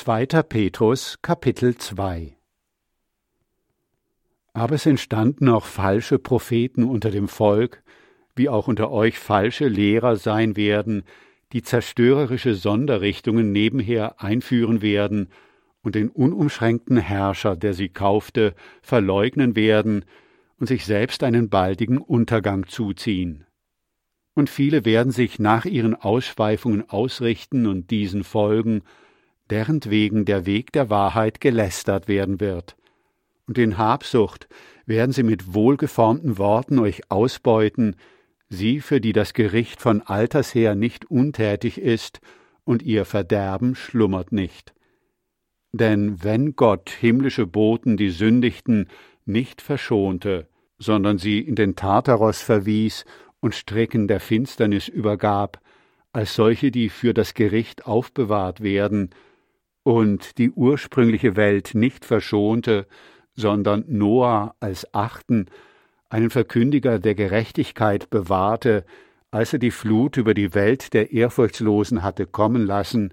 2. Petrus, Kapitel 2. Aber es entstanden auch falsche Propheten unter dem Volk, wie auch unter euch falsche Lehrer sein werden, die zerstörerische Sonderrichtungen nebenher einführen werden und den unumschränkten Herrscher, der sie kaufte, verleugnen werden und sich selbst einen baldigen Untergang zuziehen. Und viele werden sich nach ihren Ausschweifungen ausrichten und diesen folgen, derentwegen der Weg der Wahrheit gelästert werden wird. Und in Habsucht werden sie mit wohlgeformten Worten euch ausbeuten, sie, für die das Gericht von alters her nicht untätig ist und ihr Verderben schlummert nicht. Denn wenn Gott himmlische Boten, die sündigten, nicht verschonte, sondern sie in den Tartaros verwies und Stricken der Finsternis übergab, als solche, die für das Gericht aufbewahrt werden, und die ursprüngliche Welt nicht verschonte, sondern Noah als Achten, einen Verkündiger der Gerechtigkeit, bewahrte, als er die Flut über die Welt der Ehrfurchtslosen hatte kommen lassen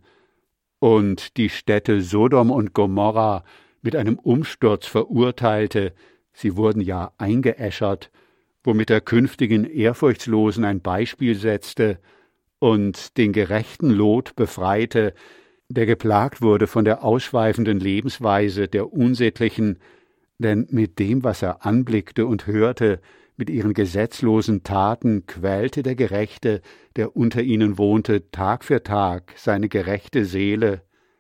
und die Städte Sodom und Gomorra mit einem Umsturz verurteilte, sie wurden ja eingeäschert, womit er künftigen Ehrfurchtslosen ein Beispiel setzte und den gerechten Lot befreite, der geplagt wurde von der ausschweifenden Lebensweise der Unsittlichen, denn mit dem, was er anblickte und hörte, mit ihren gesetzlosen Taten quälte der Gerechte, der unter ihnen wohnte, Tag für Tag seine gerechte Seele.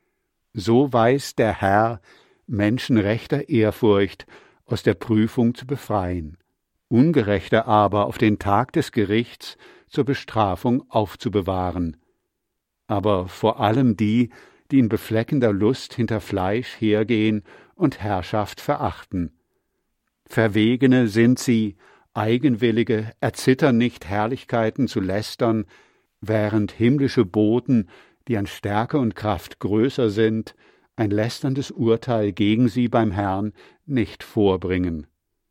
So weiß der Herr, Menschen rechter Ehrfurcht aus der Prüfung zu befreien, Ungerechte aber auf den Tag des Gerichts zur Bestrafung aufzubewahren. Aber vor allem die, die in befleckender Lust hinter Fleisch hergehen und Herrschaft verachten. Verwegene sind sie, Eigenwillige, erzittern nicht, Herrlichkeiten zu lästern, während himmlische Boten, die an Stärke und Kraft größer sind, ein lästerndes Urteil gegen sie beim Herrn nicht vorbringen.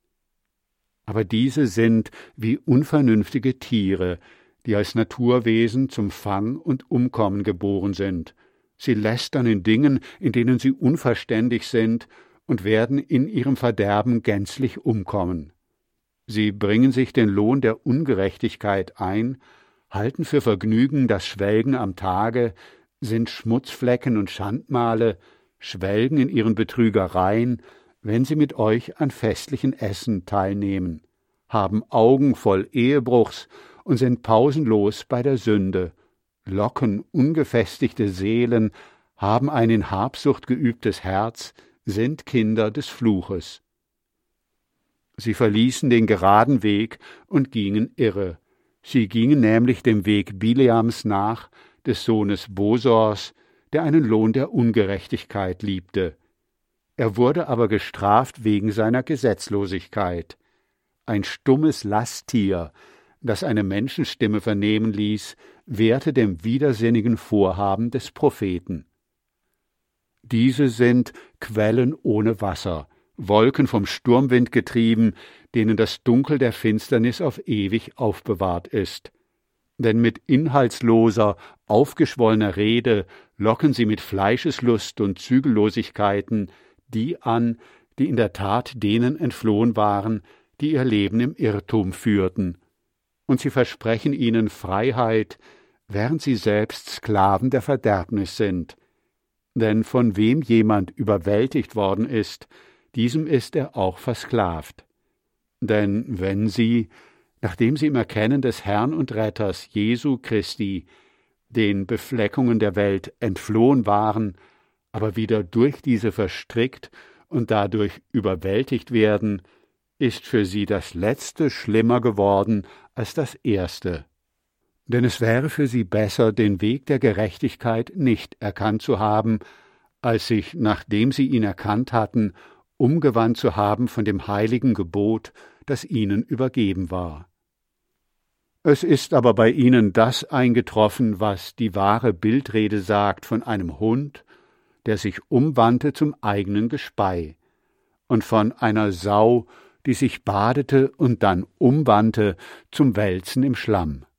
Aber diese sind wie unvernünftige Tiere, die als Naturwesen zum Fang und Umkommen geboren sind. Sie lästern in Dingen, in denen sie unverständig sind, und werden in ihrem Verderben gänzlich umkommen. Sie bringen sich den Lohn der Ungerechtigkeit ein, halten für Vergnügen das Schwelgen am Tage, sind Schmutzflecken und Schandmale, schwelgen in ihren Betrügereien, wenn sie mit euch an festlichen Essen teilnehmen, haben Augen voll Ehebruchs und sind pausenlos bei der Sünde, locken ungefestigte Seelen, haben ein in Habsucht geübtes Herz, sind Kinder des Fluches. Sie verließen den geraden Weg und gingen irre. Sie gingen nämlich dem Weg Bileams nach, des Sohnes Bosors, der einen Lohn der Ungerechtigkeit liebte. Er wurde aber gestraft wegen seiner Gesetzlosigkeit. Ein stummes Lasttier, das eine Menschenstimme vernehmen ließ, wehrte dem widersinnigen Vorhaben des Propheten. Diese sind Quellen ohne Wasser, Wolken vom Sturmwind getrieben, denen das Dunkel der Finsternis auf ewig aufbewahrt ist. Denn mit inhaltsloser, aufgeschwollener Rede locken sie mit Fleischeslust und Zügellosigkeiten die an, die in der Tat denen entflohen waren, die ihr Leben im Irrtum führten. Und sie versprechen ihnen Freiheit, während sie selbst Sklaven der Verderbnis sind. Denn von wem jemand überwältigt worden ist, diesem ist er auch versklavt. Denn wenn sie, nachdem sie im Erkennen des Herrn und Retters Jesu Christi den Befleckungen der Welt entflohen waren, aber wieder durch diese verstrickt und dadurch überwältigt werden, ist für sie das Letzte schlimmer geworden als das Erste. Denn es wäre für sie besser, den Weg der Gerechtigkeit nicht erkannt zu haben, als sich, nachdem sie ihn erkannt hatten, umgewandt zu haben von dem heiligen Gebot, das ihnen übergeben war. Es ist aber bei ihnen das eingetroffen, was die wahre Bildrede sagt von einem Hund, der sich umwandte zum eigenen Gespei, und von einer Sau, die sich badete und dann umwandte zum Wälzen im Schlamm.